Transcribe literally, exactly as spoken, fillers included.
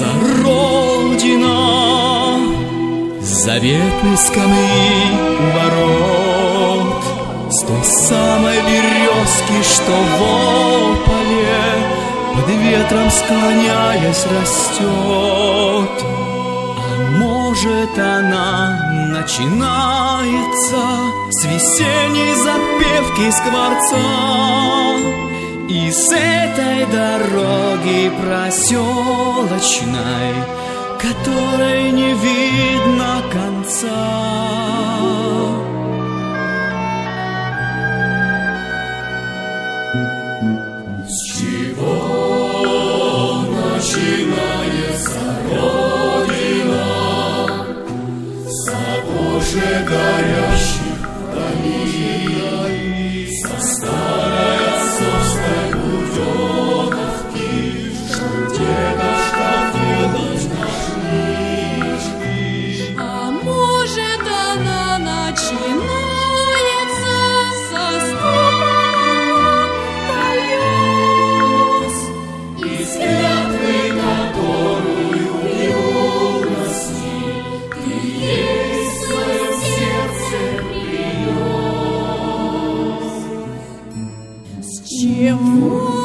наша Родина. Заветной скамьи у ворот, с той самой березки, что в ополе под ветром склоняясь растет. А может, она начинается с весенней запевки скворца, и с этой дороги проселочной, которой не видно конца. С чего начинается Родина? С обоже горящих вдали, со старой отцовской буденовки, что дедушка выложил наш книжки. А может, она начинается со ступора колес, Из клятвы, которую в юности ты ей в своем сердце принес. с чего